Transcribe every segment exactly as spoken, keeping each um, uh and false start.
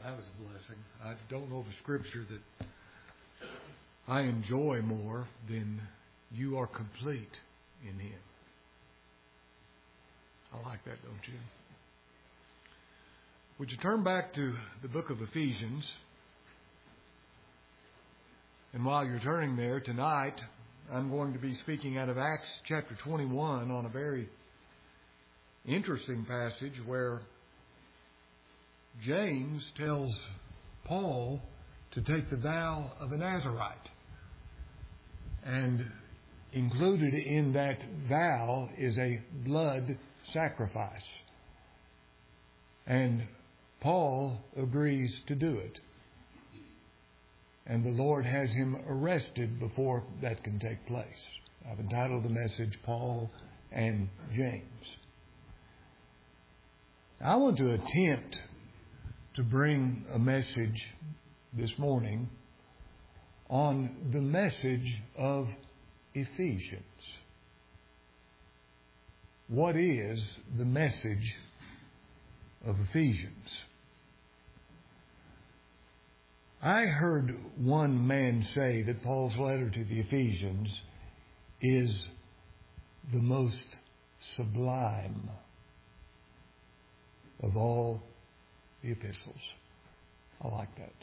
That was a blessing. I don't know of a scripture that I enjoy more than you are complete in Him. I like that, don't you? Would you turn back to the book of Ephesians? And while you're turning there tonight, I'm going to be speaking out of Acts chapter twenty-one on a very interesting passage where James tells Paul to take the vow of a Nazirite. And included in that vow is a blood sacrifice. And Paul agrees to do it. And the Lord has him arrested before that can take place. I've entitled the message, Paul and James. I want to attempt to bring a message this morning on the message of Ephesians. What is the message of Ephesians? I heard one man say that Paul's letter to the Ephesians is the most sublime of all the epistles. I like that.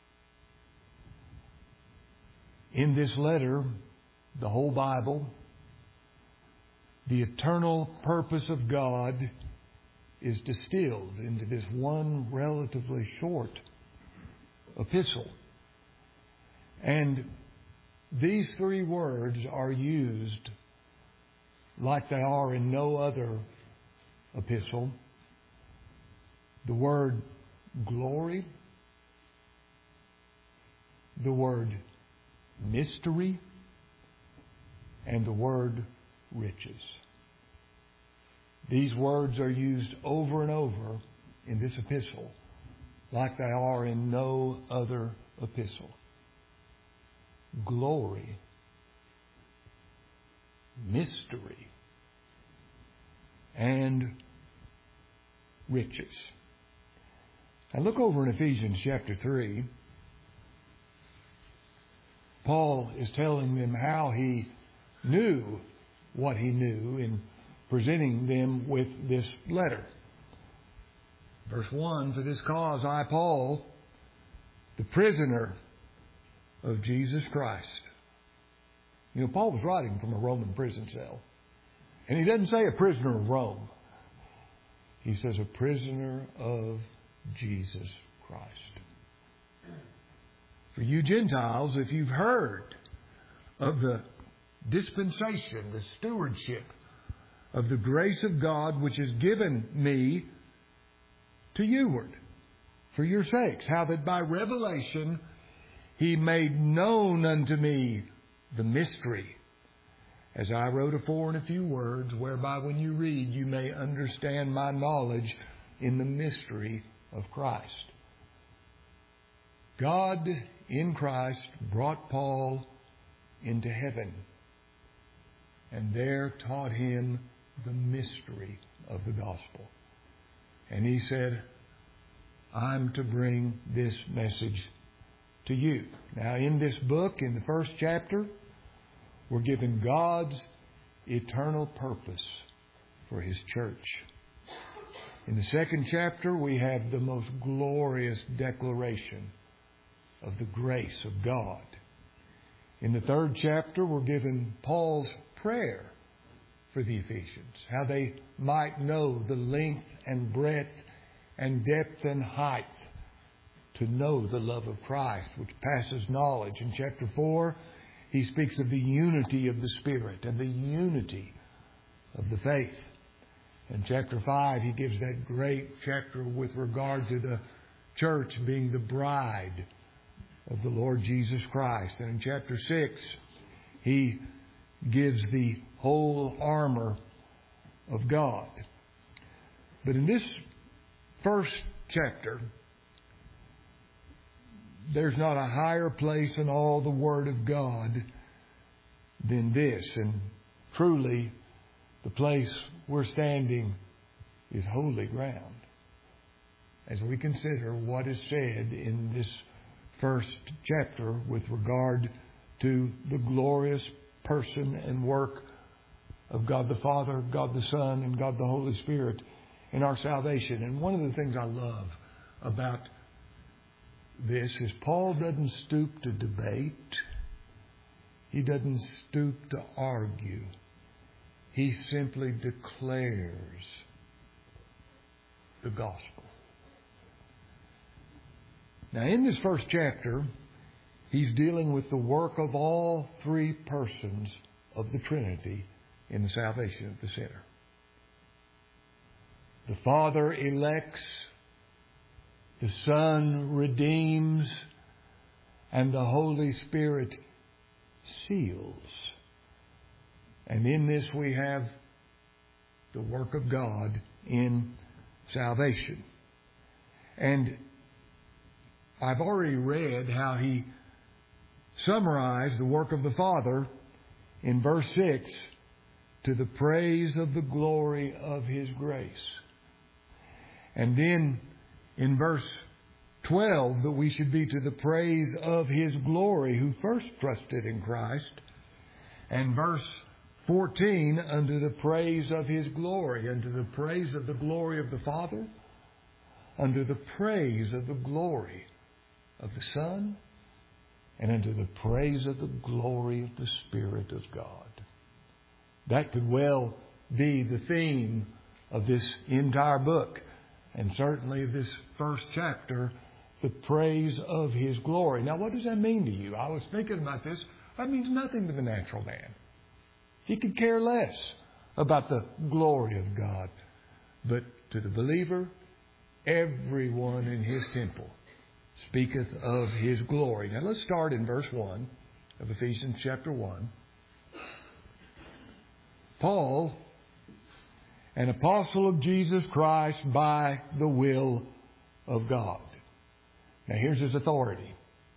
In this letter, the whole Bible, the eternal purpose of God is distilled into this one relatively short epistle. And these three words are used like they are in no other epistle. The word glory, the word mystery, and the word riches. These words are used over and over in this epistle like they are in no other epistle. Glory, mystery, and riches. Now look over in Ephesians chapter three. Paul is telling them how he knew what he knew in presenting them with this letter. Verse one, for this cause I, Paul, the prisoner of Jesus Christ. You know, Paul was writing from a Roman prison cell. And he doesn't say a prisoner of Rome. He says a prisoner of Jesus Christ. For you Gentiles, if you've heard of the dispensation, the stewardship of the grace of God which is given me to youward, for your sakes, how that by revelation He made known unto me the mystery, as I wrote afore in a few words, whereby when you read you may understand my knowledge in the mystery of Christ. God in Christ brought Paul into heaven and there taught him the mystery of the gospel. And he said, I'm to bring this message to you. Now in this book, in the first chapter, we're given God's eternal purpose for His church. In the second chapter, we have the most glorious declaration of the grace of God. In the third chapter, we're given Paul's prayer for the Ephesians, how they might know the length and breadth and depth and height to know the love of Christ, which passes knowledge. In chapter four, he speaks of the unity of the Spirit and the unity of the faith. In chapter five, he gives that great chapter with regard to the church being the bride of the Lord Jesus Christ. And in chapter six, he gives the whole armor of God. But in this first chapter, there's not a higher place in all the Word of God than this. And truly, the place we're standing is holy ground. as we consider what is said in this first chapter with regard to the glorious person and work of God the Father, God the Son, and God the Holy Spirit in our salvation. And one of the things I love about this is Paul doesn't stoop to debate. He doesn't stoop to argue. He simply declares the gospel. Now, in this first chapter, he's dealing with the work of all three persons of the Trinity in the salvation of the sinner. The Father elects, the Son redeems, and the Holy Spirit seals. And in this we have the work of God in salvation. And I've already read how he summarized the work of the Father in verse six, to the praise of the glory of His grace. And then in verse twelve, that we should be to the praise of His glory who first trusted in Christ. And verse fourteen, unto the praise of His glory, unto the praise of the glory of the Father, unto the praise of the glory of the Son, and unto the praise of the glory of the Spirit of God. That could well be the theme of this entire book, and certainly of this first chapter, the praise of His glory. Now, what does that mean to you? I was thinking about this. That means nothing to the natural man. He could care less about the glory of God. But to the believer, everyone in His temple speaketh of His glory. Now, let's start in verse one of Ephesians chapter one. Paul, an apostle of Jesus Christ by the will of God. Now, here's his authority.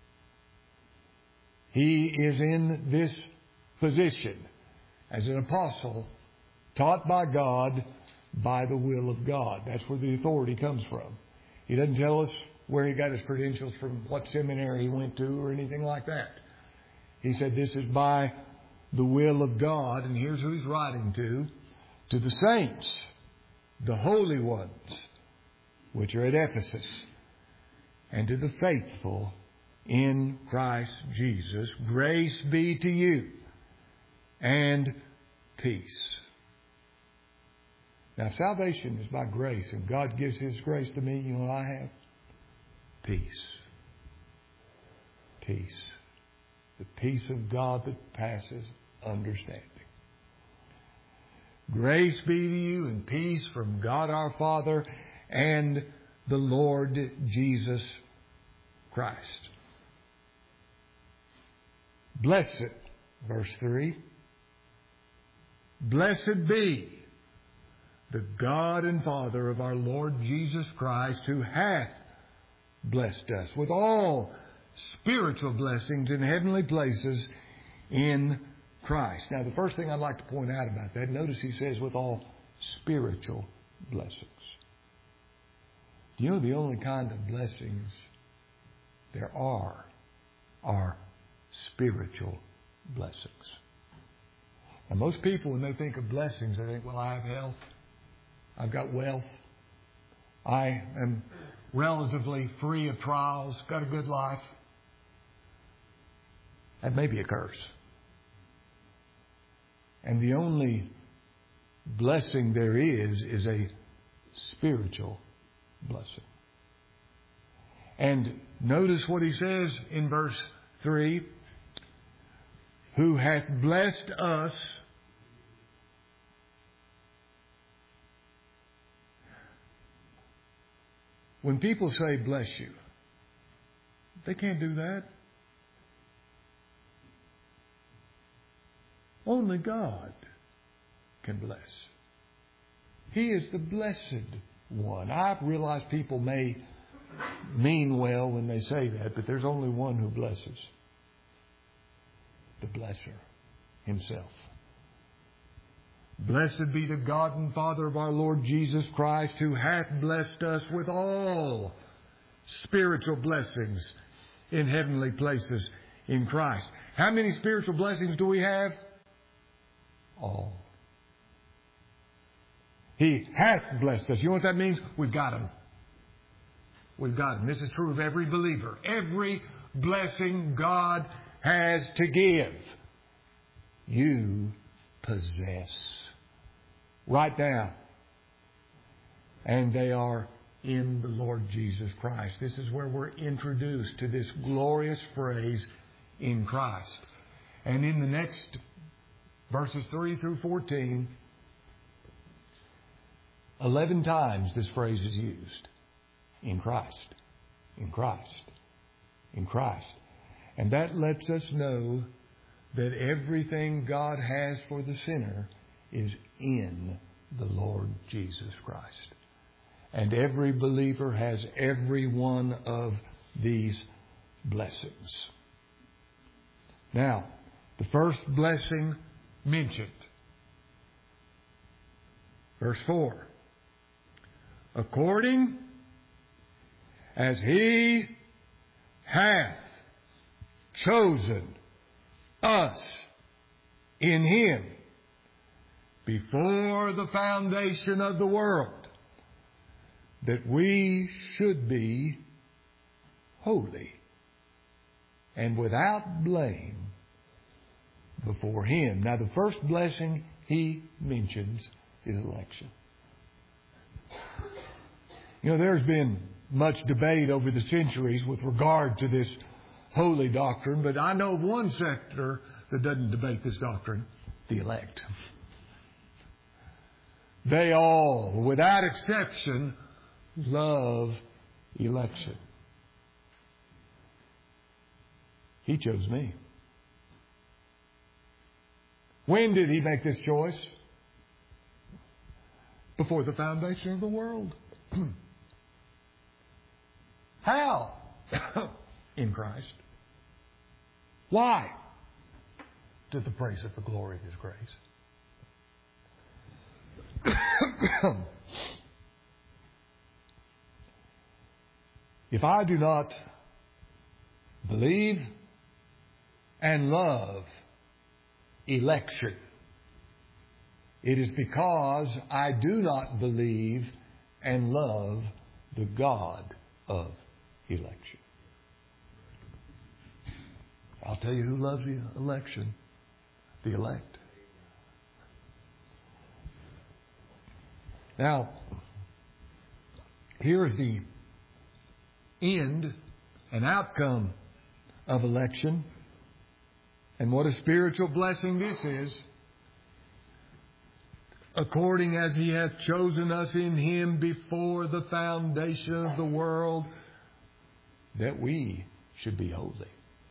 He is in this position as an apostle taught by God by the will of God. That's where the authority comes from. He doesn't tell us where he got his credentials from, what seminary he went to, or anything like that. He said this is by the will of God, and here's who he's writing to. To the saints, the holy ones, which are at Ephesus, and to the faithful in Christ Jesus, grace be to you and peace. Now, salvation is by grace, and God gives His grace to me. You know what I have? Peace. Peace. The peace of God that passes understanding. Grace be to you and peace from God our Father and the Lord Jesus Christ. Blessed, verse three, blessed be the God and Father of our Lord Jesus Christ, who hath blessed us with all spiritual blessings in heavenly places in Christ. Now, the first thing I'd like to point out about that, notice he says with all spiritual blessings. Do you know the only kind of blessings there are are spiritual blessings? Now, most people, when they think of blessings, they think, well, I have health, I've got wealth, I am relatively free of trials, got a good life. That may be a curse. And the only blessing there is, is a spiritual blessing. And notice what he says in verse three. Who hath blessed us when people say bless you, they can't do that. Only God can bless. He is the blessed one. I realize people may mean well when they say that, but there's only one who blesses. The blesser himself. Blessed be the God and Father of our Lord Jesus Christ, who hath blessed us with all spiritual blessings in heavenly places in Christ. How many spiritual blessings do we have? All. He hath blessed us. You know what that means? We've got them. We've got them. This is true of every believer. Every blessing God has to give, you possess. Write down. And they are in the Lord Jesus Christ. This is where we're introduced to this glorious phrase, in Christ. And in the next verses three through fourteen, eleven times this phrase is used. In Christ. In Christ. In Christ. And that lets us know that everything God has for the sinner is in the Lord Jesus Christ. And every believer has every one of these blessings. Now, the first blessing mentioned. Verse four. According as He hath chosen us in Him before the foundation of the world, that we should be holy and without blame before Him. Now, the first blessing He mentions is election. You know, there's been much debate over the centuries with regard to this holy doctrine, but I know of one sector that doesn't debate this doctrine, the elect. They all, without exception, love election. He chose me. When did He make this choice? Before the foundation of the world. How? In Christ. Why? To the praise of the glory of His grace. If I do not believe and love election, it is because I do not believe and love the God of election. I'll tell you who loves the election. The elect. Now, here is the end and outcome of election. And what a spiritual blessing this is. According as He hath chosen us in Him before the foundation of the world, that we should be holy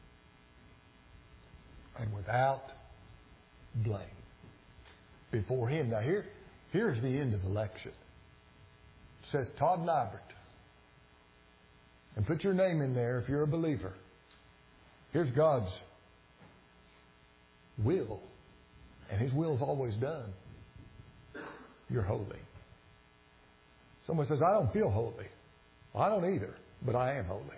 and without blame before Him. Now here, here's the end of election. It says Todd Nybert. And put your name in there if you're a believer. Here's God's will. And His will is always done. You're holy. Someone says, I don't feel holy. Well, I don't either, but I am holy.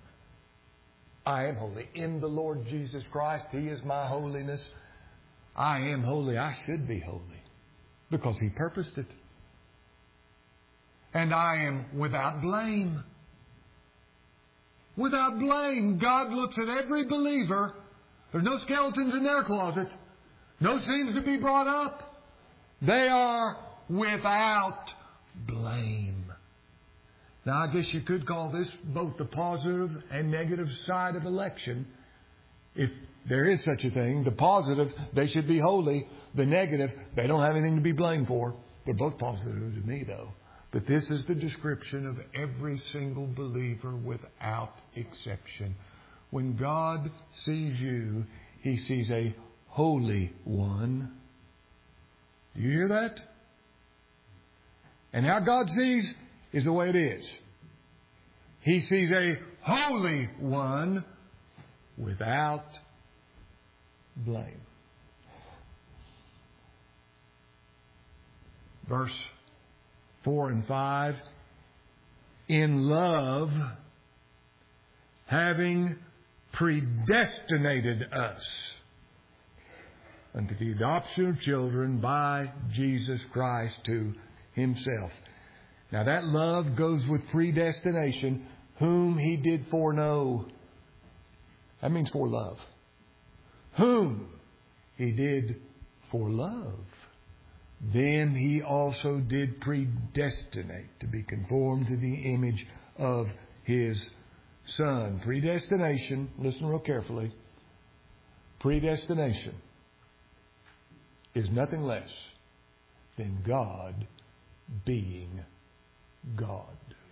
I am holy. In the Lord Jesus Christ, He is my holiness. I am holy. I should be holy because He purposed it. And I am without blame. Without blame. God looks at every believer. There's no skeletons in their closet. No sins to be brought up. They are without blame. Now, I guess you could call this both the positive and negative side of election. If there is such a thing, the positive, they should be holy. The negative, they don't have anything to be blamed for. They're both positive to me, though. But this is the description of every single believer without exception. When God sees you, He sees a holy one. Do you hear that? And how God sees is the way it is. He sees a holy one without blame. verse four and five, in love, having predestinated us unto the adoption of children by Jesus Christ to Himself. Now that love goes with predestination, whom He did foreknow. That means for love. Whom He did for love. Then He also did predestinate to be conformed to the image of His Son. Predestination, listen real carefully. Predestination is nothing less than God being God.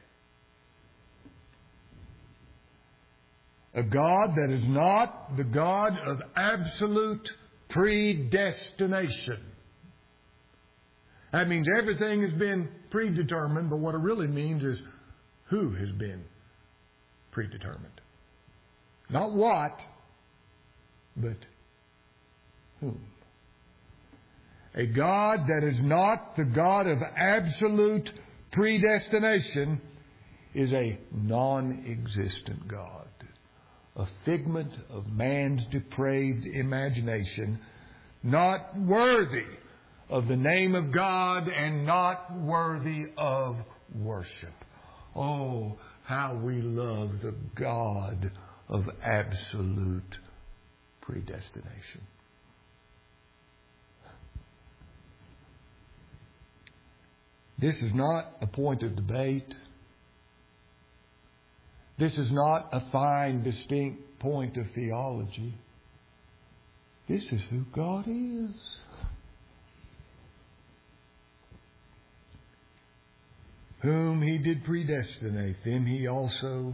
A God that is not the God of absolute predestination. That means everything has been predetermined, but what it really means is who has been predetermined. Not what, but whom. A God that is not the God of absolute predestination is a non-existent God. A figment of man's depraved imagination, not worthy of the name of God and not worthy of worship. Oh, how we love the God of absolute predestination. This is not a point of debate. This is not a fine, distinct point of theology. This is who God is. Whom He did predestinate, them He also,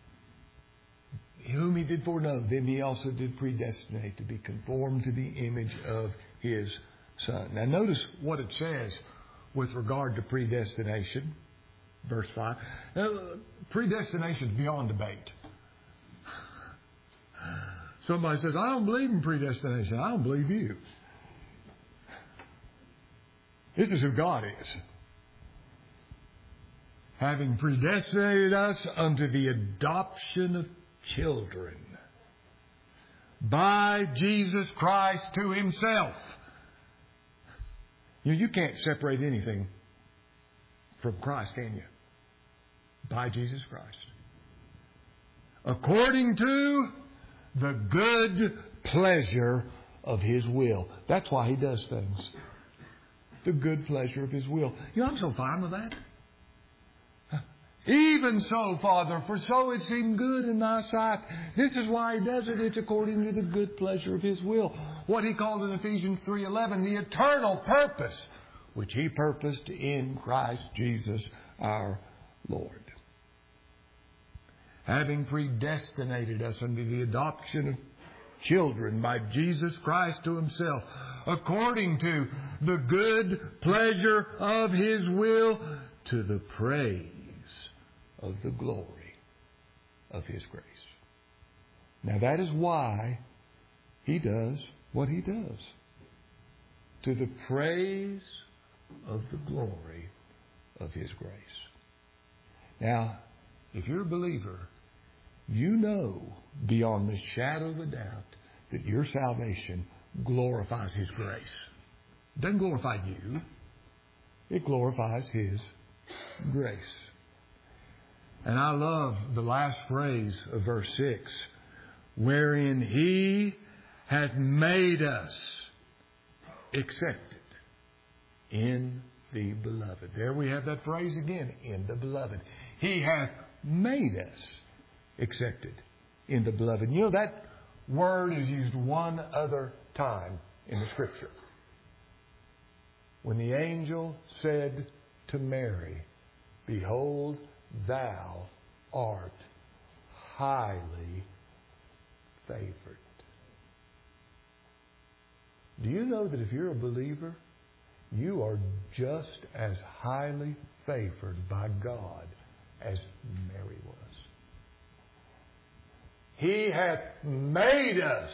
whom He did foreknow, them He also did predestinate to be conformed to the image of His Son. Now notice what it says with regard to predestination. Verse five. Now, predestination is beyond debate. Somebody says, I don't believe in predestination. I don't believe you. This is who God is. Having predestinated us unto the adoption of children by Jesus Christ to Himself. You know, you can't separate anything from Christ, can you? By Jesus Christ. According to the good pleasure of His will. That's why He does things. The good pleasure of His will. You know, I'm so fine with that. Even so, Father, for so it seemed good in Thy sight. This is why He does it. It's according to the good pleasure of His will. What He called in Ephesians three eleven, the eternal purpose which He purposed in Christ Jesus our Lord. Having predestinated us unto the adoption of children by Jesus Christ to Himself, according to the good pleasure of His will, to the praise of the glory of His grace. Now that is why He does what He does. To the praise of the glory of His grace. Now, if you're a believer, you know beyond the shadow of a doubt that your salvation glorifies His grace. It doesn't glorify you. It glorifies His grace. And I love the last phrase of verse six, wherein He hath made us accepted in the beloved. There we have that phrase again, in the beloved. He hath made us accepted in the beloved. You know, that word is used one other time in the Scripture. When the angel said to Mary, behold, thou art highly favored. Do you know that if you're a believer, you are just as highly favored by God as Mary was? He hath made us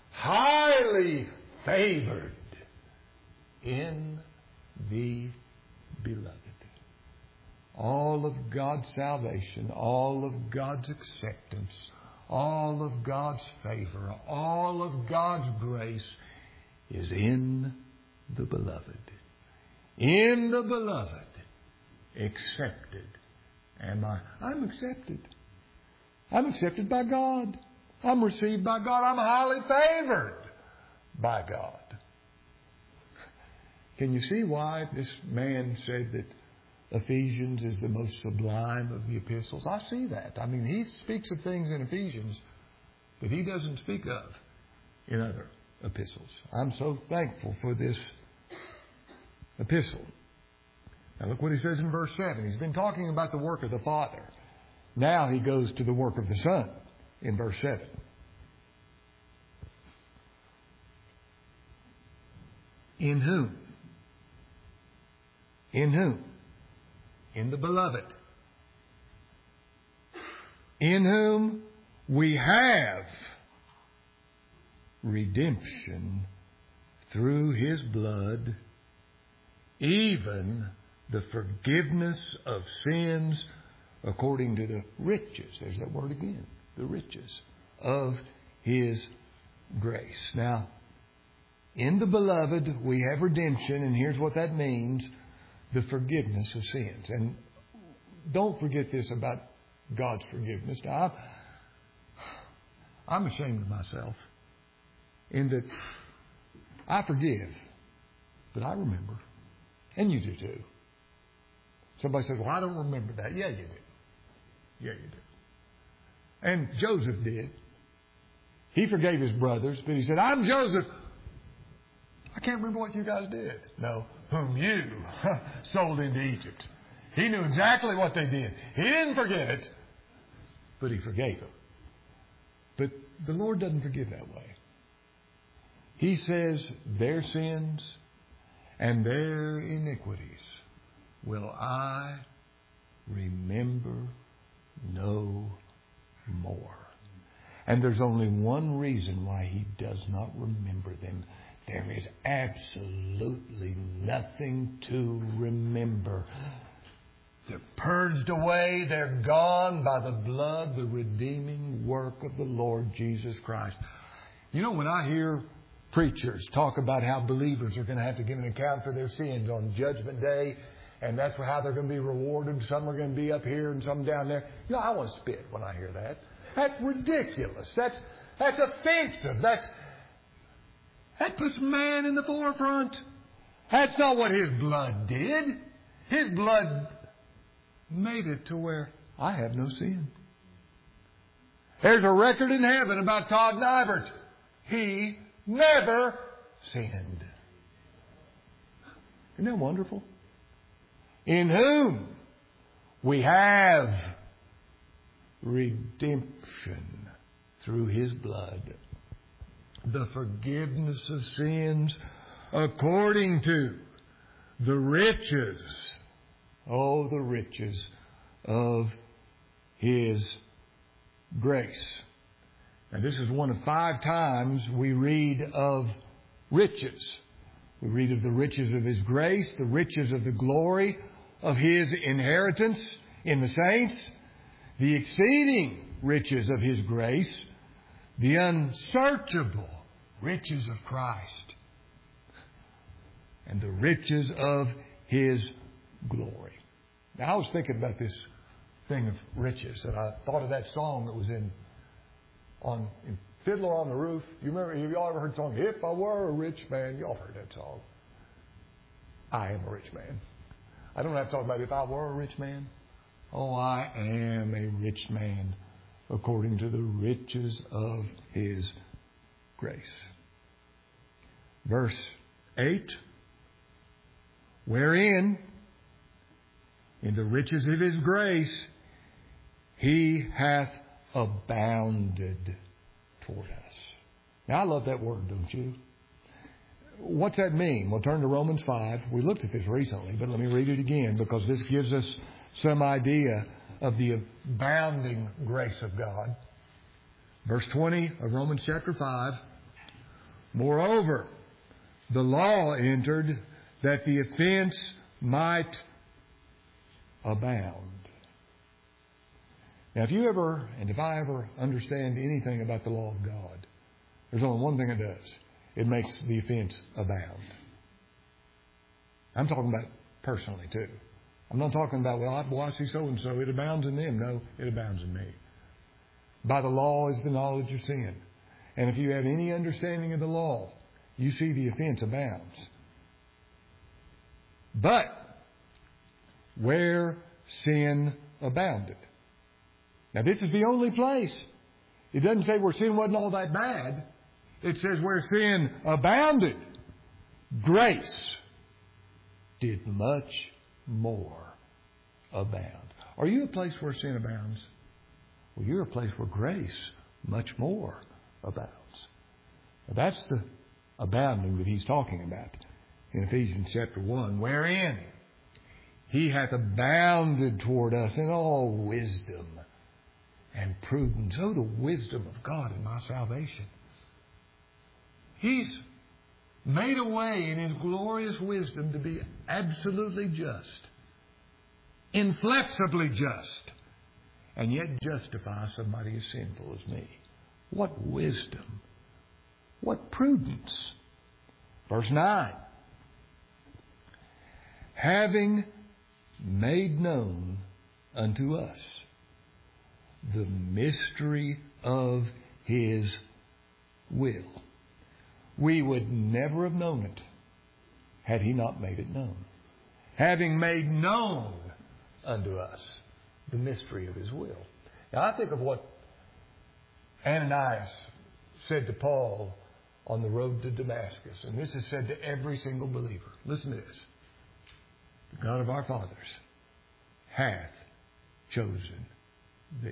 highly favored in the beloved. All of God's salvation, all of God's acceptance, all of God's favor, all of God's grace is in the beloved. In the beloved. Accepted am I. I'm accepted. I'm accepted by God. I'm received by God. I'm highly favored by God. Can you see why this man said that Ephesians is the most sublime of the epistles? I see that. I mean, he speaks of things in Ephesians that he doesn't speak of in other epistles. I'm so thankful for this epistle. Now look what he says in verse seven. He's been talking about the work of the Father. Now he goes to the work of the Son in verse seven. In whom? In whom? In the beloved. In whom we have redemption through His blood, even the forgiveness of sins according to the riches. There's that word again. The riches of His grace. Now, in the beloved we have redemption, and here's what that means. The forgiveness of sins. And don't forget this about God's forgiveness. Now, I'm ashamed of myself in that I forgive, but I remember. And you do too. Somebody says, well, I don't remember that. Yeah, you do. Yeah, you do. And Joseph did. He forgave his brothers, but he said, I'm Joseph. I can't remember what you guys did. No, whom you sold into Egypt. He knew exactly what they did. He didn't forget it, but he forgave them. But the Lord doesn't forgive that way. He says their sins and their iniquities will I remember no more. And there's only one reason why He does not remember them. There is absolutely nothing to remember. They're purged away. They're gone by the blood, the redeeming work of the Lord Jesus Christ. You know, when I hear preachers talk about how believers are going to have to give an account for their sins on Judgment Day, and that's how they're going to be rewarded. Some are going to be up here and some down there. You know, I want to spit when I hear that. That's ridiculous. That's that's offensive. That's That puts man in the forefront. That's not what His blood did. His blood made it to where I have no sin. There's a record in heaven about Todd Nybert. He never sinned. Isn't that wonderful? In whom we have redemption through His blood. The forgiveness of sins according to the riches, oh, the riches of His grace. And this is one of five times we read of riches. We read of the riches of His grace, the riches of the glory of His inheritance in the saints, the exceeding riches of His grace, the unsearchable riches of Christ, and the riches of His glory. Now, I was thinking about this thing of riches, and I thought of that song that was in on in Fiddler on the Roof. You remember? Have y'all ever heard the song? If I were a rich man, y'all heard that song. I am a rich man. I don't have to talk about if I were a rich man. Oh, I am a rich man, according to the riches of His grace. Verse eight, wherein, in the riches of His grace, He hath abounded toward us. Now, I love that word, don't you? What's that mean? Well, turn to Romans five. We looked at this recently, but let me read it again because this gives us some idea of the abounding grace of God. Verse twenty of Romans chapter five. Moreover, the law entered that the offense might abound. Now, if you ever, and if I ever understand anything about the law of God, there's only one thing it does. It makes the offense abound. I'm talking about personally, too. I'm not talking about, well, boy, I see so-and-so. It abounds in them. No, it abounds in me. By the law is the knowledge of sin. And if you have any understanding of the law, you see the offense abounds. But where sin abounded. Now, this is the only place. It doesn't say where sin wasn't all that bad. It says where sin abounded, grace did much more abound. Are you a place where sin abounds? Well, you're a place where grace much more abounds. Now, that's the abounding that he's talking about in Ephesians chapter one, wherein he hath abounded toward us in all wisdom and prudence. Oh, the wisdom of God in my salvation. He's made a way in His glorious wisdom to be absolutely just, inflexibly just, and yet justify somebody as sinful as me. What wisdom! What prudence! Verse nine. Having made known unto us the mystery of His will. We would never have known it had He not made it known. Having made known unto us the mystery of His will. Now I think of what Ananias said to Paul on the road to Damascus. And this is said to every single believer. Listen to this. The God of our fathers hath chosen thee,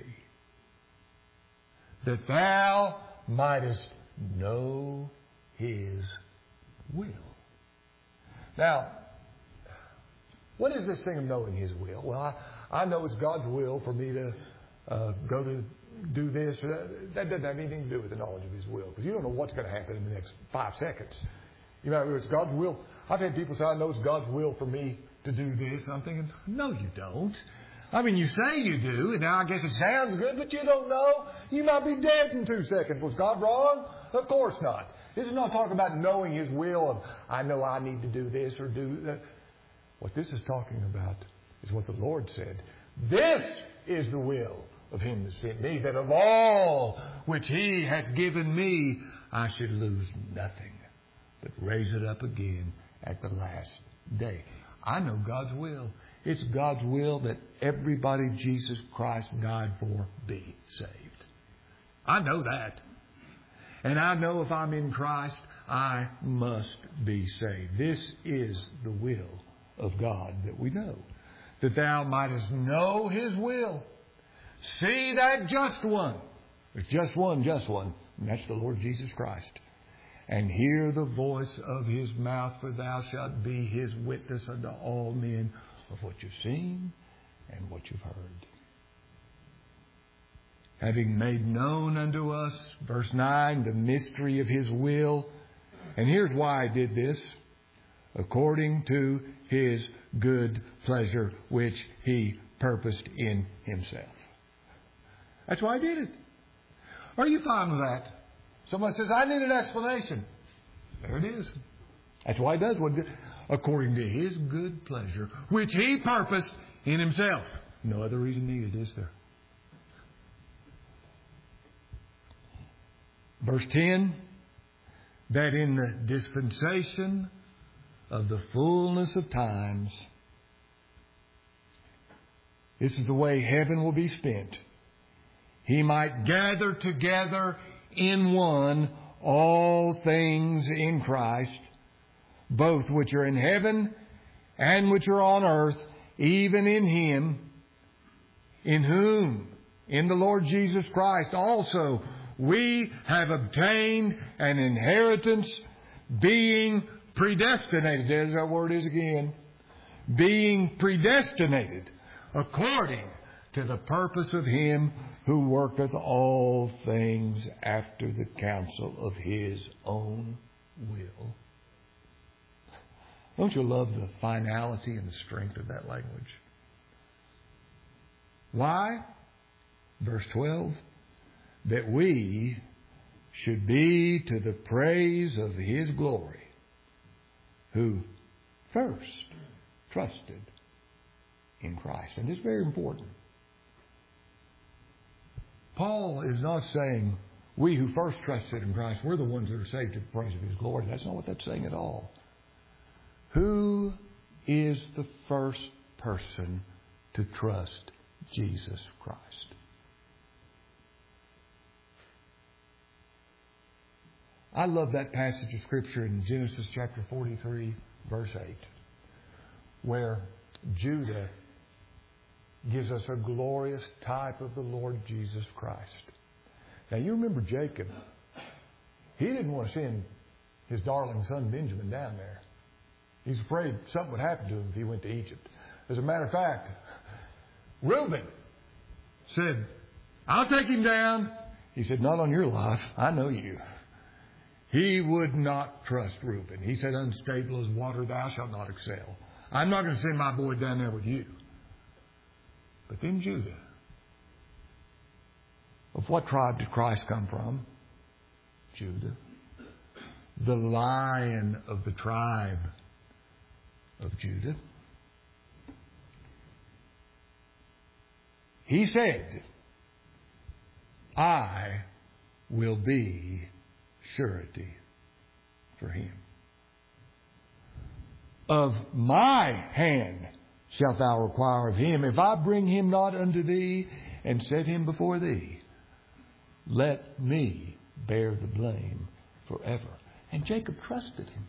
that thou mightest know His will. Now, what is this thing of knowing His will? Well, I, I know it's God's will for me to uh, go to do this. Or that. That doesn't have anything to do with the knowledge of His will, because you don't know what's going to happen in the next five seconds. You know, it's God's will. I've had people say, I know it's God's will for me to do this. And I'm thinking, no, you don't. I mean, you say you do, and now I guess it sounds good, but you don't know. You might be dead in two seconds. Was God wrong? Of course not. This is not talking about knowing His will of, I know I need to do this or do that. What this is talking about is what the Lord said. This is the will of Him that sent me, that of all which He hath given me, I should lose nothing, but raise it up again at the last day. I know God's will. It's God's will that everybody Jesus Christ died for be saved. I know that. And I know if I'm in Christ, I must be saved. This is the will of God that we know. That thou mightest know His will. See that just one. There's just one, just one. And that's the Lord Jesus Christ. And hear the voice of His mouth, for thou shalt be His witness unto all men of what you've seen and what you've heard. Having made known unto us, verse nine, the mystery of His will. And here's why I did this. According to His good pleasure, which He purposed in Himself. That's why I did it. Are you fine with that? Someone says, I need an explanation. There it is. That's why He does what He did. According to His good pleasure, which He purposed in Himself. No other reason needed, is there? Verse ten, that in the dispensation of the fullness of times, this is the way heaven will be spent. He might gather together in one all things in Christ, both which are in heaven and which are on earth, even in Him, in whom, in the Lord Jesus Christ also, we have obtained an inheritance, being predestinated. There's that word is again. Being predestinated according to the purpose of Him who worketh all things after the counsel of His own will. Don't you love the finality and the strength of that language? Why? Verse twelve, that we should be to the praise of His glory, who first trusted in Christ. And it's very important. Paul is not saying we who first trusted in Christ, we're the ones that are saved to the praise of His glory. That's not what that's saying at all. Who is the first person to trust Jesus Christ? I love that passage of Scripture in Genesis chapter forty-three, verse eight, where Judah gives us a glorious type of the Lord Jesus Christ. Now, you remember Jacob. He didn't want to send his darling son Benjamin down there. He's afraid something would happen to him if he went to Egypt. As a matter of fact, Reuben said, I'll take him down. He said, not on your life. I know you. He would not trust Reuben. He said, unstable as water, thou shalt not excel. I'm not going to send my boy down there with you. But then Judah. Of what tribe did Christ come from? Judah. The Lion of the tribe of Judah. He said, I will be surety for him. Of my hand shalt thou require of him, if I bring him not unto thee and set him before thee. Let me bear the blame forever. And Jacob trusted him.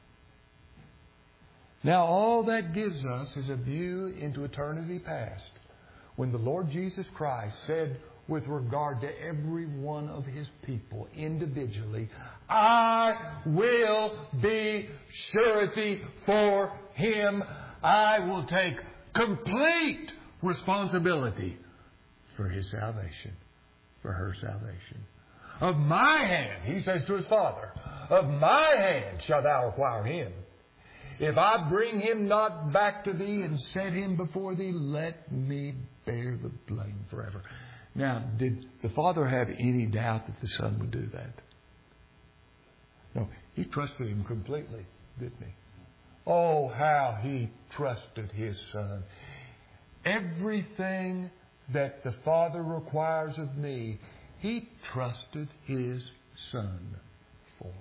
Now all that gives us is a view into eternity past, when the Lord Jesus Christ said with regard to every one of His people individually, I will be surety for him. I will take complete responsibility for his salvation, for her salvation. Of my hand, he says to his father, of my hand shalt thou require him. If I bring him not back to thee and set him before thee, let me bear the blame forever. Now, did the father have any doubt that the son would do that? No, he trusted him completely, didn't he? Oh, how he trusted his son. Everything that the Father requires of me, he trusted his son for.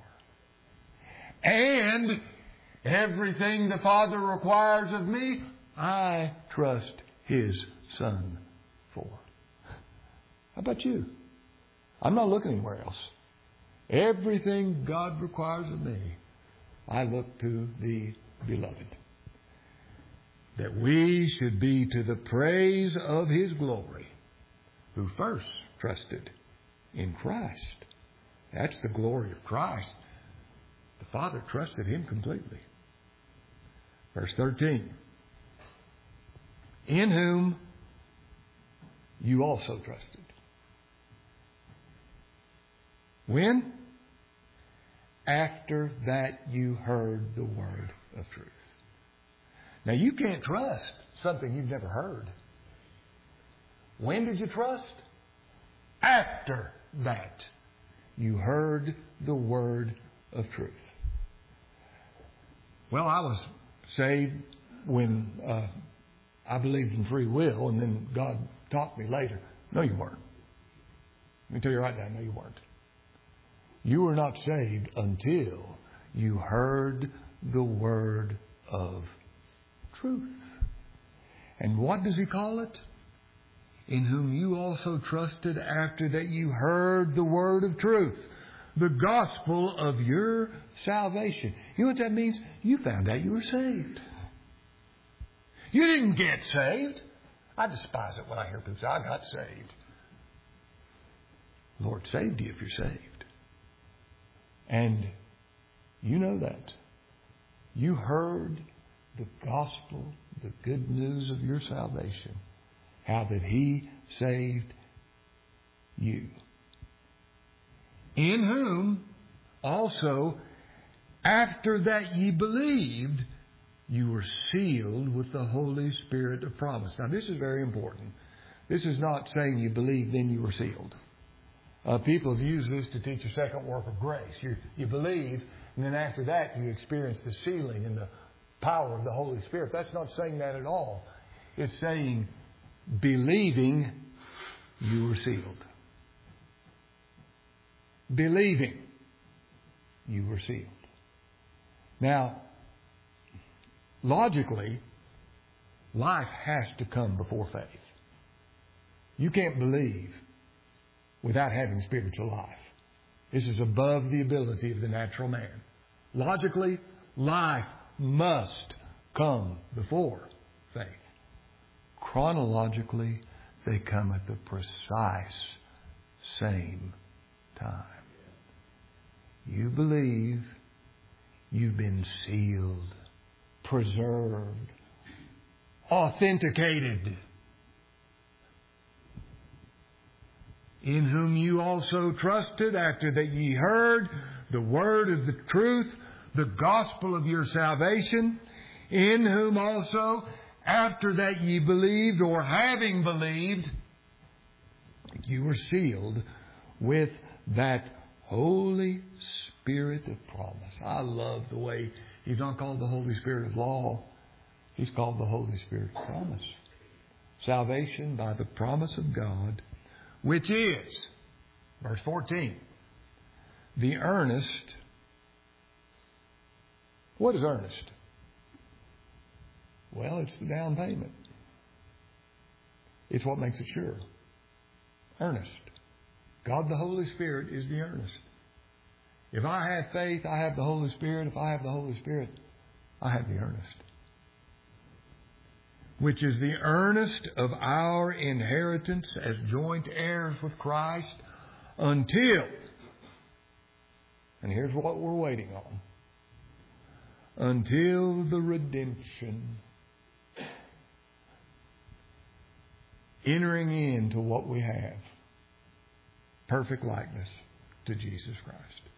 And everything the Father requires of me, I trust his son for. How about you? I'm not looking anywhere else. Everything God requires of me, I look to the Beloved, that we should be to the praise of His glory, who first trusted in Christ. That's the glory of Christ. The Father trusted Him completely. Verse thirteen. In whom you also trusted. When? After that you heard the word of truth. Now, you can't trust something you've never heard. When did you trust? After that you heard the word of truth. Well, I was saved when uh, I believed in free will, and then God taught me later. No, you weren't. Let me tell you right now, no, you weren't. You were not saved until you heard the word of truth. And what does he call it? In whom you also trusted after that you heard the word of truth, the gospel of your salvation. You know what that means? You found out you were saved. You didn't get saved. I despise it when I hear people say, I got saved. The Lord saved you if you're saved. And you know that. You heard the gospel, the good news of your salvation. How that He saved you. In whom also, after that ye believed, you were sealed with the Holy Spirit of promise. Now this is very important. This is not saying you believe, then you are sealed. Uh, people have used this to teach a second work of grace. You, you believe, and then after that you experience the sealing and the power of the Holy Spirit. That's not saying that at all. It's saying, believing, you were sealed. Believing, you were sealed. Now, logically, life has to come before faith. You can't believe without having spiritual life. This is above the ability of the natural man. Logically, life must come before faith. Chronologically, they come at the precise same time. You believe, you've been sealed, preserved, authenticated. In whom you also trusted, after that ye heard the word of the truth, the gospel of your salvation, in whom also, after that ye believed, or having believed, you were sealed with that Holy Spirit of promise. I love the way He's not called the Holy Spirit of law. He's called the Holy Spirit of promise. Salvation by the promise of God, which is, verse fourteen, the earnest. What is earnest? Well, it's the down payment. It's what makes it sure. Earnest. God the Holy Spirit is the earnest. If I have faith, I have the Holy Spirit. If I have the Holy Spirit, I have the earnest. Which is the earnest of our inheritance as joint heirs with Christ, until, and here's what we're waiting on, until the redemption, entering into what we have, perfect likeness to Jesus Christ.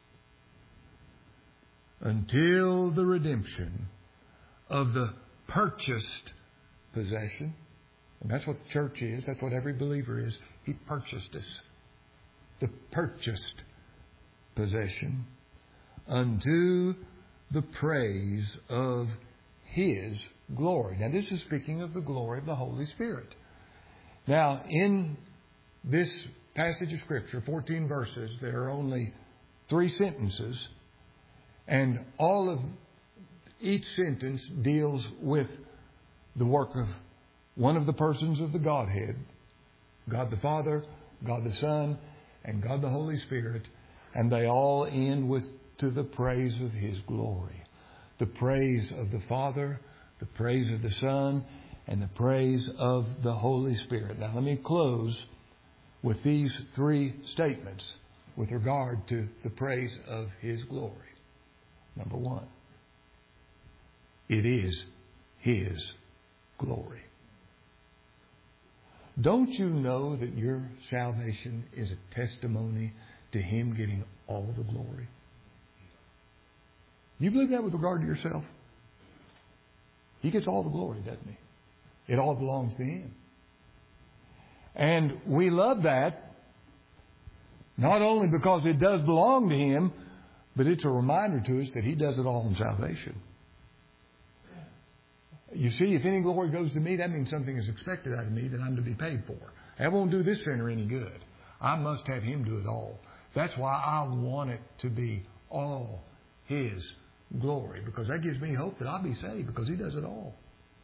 Until the redemption of the purchased possession. And that's what the church is. That's what every believer is. He purchased us. The purchased possession. Unto the praise of His glory. Now this is speaking of the glory of the Holy Spirit. Now in this passage of Scripture, fourteen verses, there are only three sentences. And all of each sentence deals with the work of one of the persons of the Godhead, God the Father, God the Son, and God the Holy Spirit. And they all end with to the praise of His glory. The praise of the Father, the praise of the Son, and the praise of the Holy Spirit. Now let me close with these three statements with regard to the praise of His glory. Number one, it is His glory. Don't you know that your salvation is a testimony to Him getting all the glory? You believe that with regard to yourself? He gets all the glory, doesn't He? It all belongs to Him. And we love that, not only because it does belong to Him, but it's a reminder to us that He does it all in salvation. You see, if any glory goes to me, that means something is expected out of me that I'm to be paid for. That won't do this sinner any good. I must have Him do it all. That's why I want it to be all His glory, because that gives me hope that I'll be saved, because He does it all.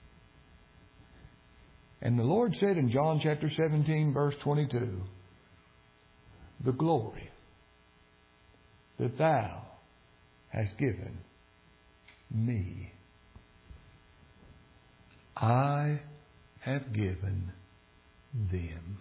And the Lord said in John chapter seventeen, verse twenty-two, the glory that Thou hast given me, I have given them,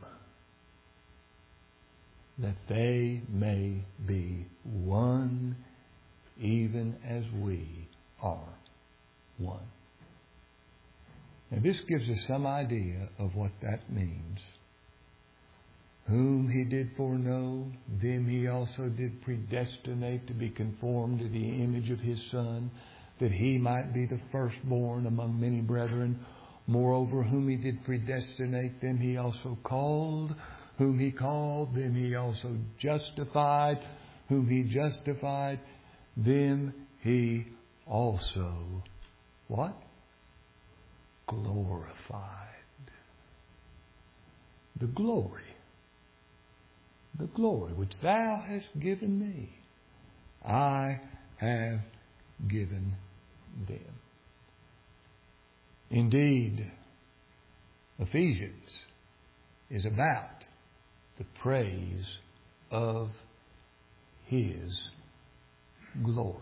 that they may be one, even as we are one. Now this gives us some idea of what that means. Whom He did foreknow, them He also did predestinate to be conformed to the image of His Son, that He might be the firstborn among many brethren. Moreover, whom He did predestinate, them He also called. Whom He called, them He also justified. Whom He justified, them He also, what? Glorified. The glory. The glory which Thou hast given me, I have given them. Indeed, Ephesians is about the praise of His glory.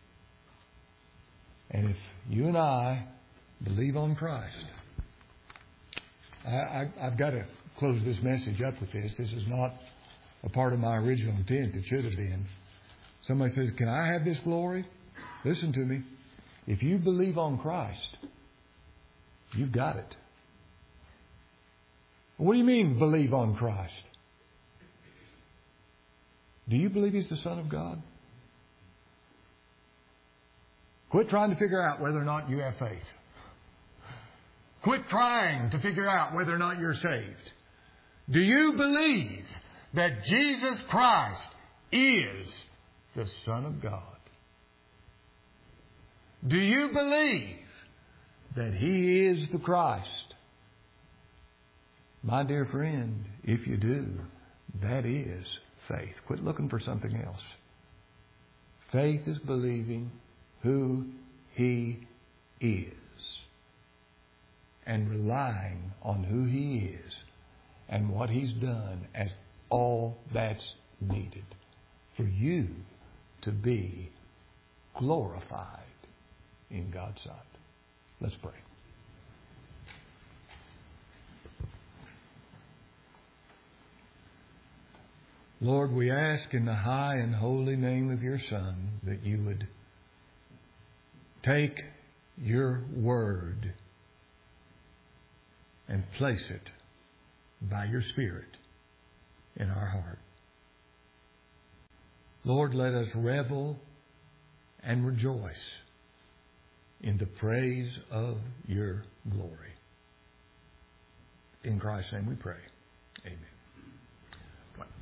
And if you and I believe on Christ, I, I, I've got to close this message up with this. This is not a part of my original intent. It should have been. Somebody says, can I have this glory? Listen to me. If you believe on Christ, you've got it. What do you mean, believe on Christ? Do you believe He's the Son of God? Quit trying to figure out whether or not you have faith. Quit trying to figure out whether or not you're saved. Do you believe that Jesus Christ is the Son of God? Do you believe that He is the Christ? My dear friend, if you do, that is faith. Quit looking for something else. Faith is believing who He is and relying on who He is and what He's done as all that's needed for you to be glorified in God's sight. Let's pray. Lord, we ask in the high and holy name of Your Son that You would take Your Word and place it by Your Spirit in our heart. Lord, let us revel and rejoice in the praise of Your glory. In Christ's name we pray. Amen.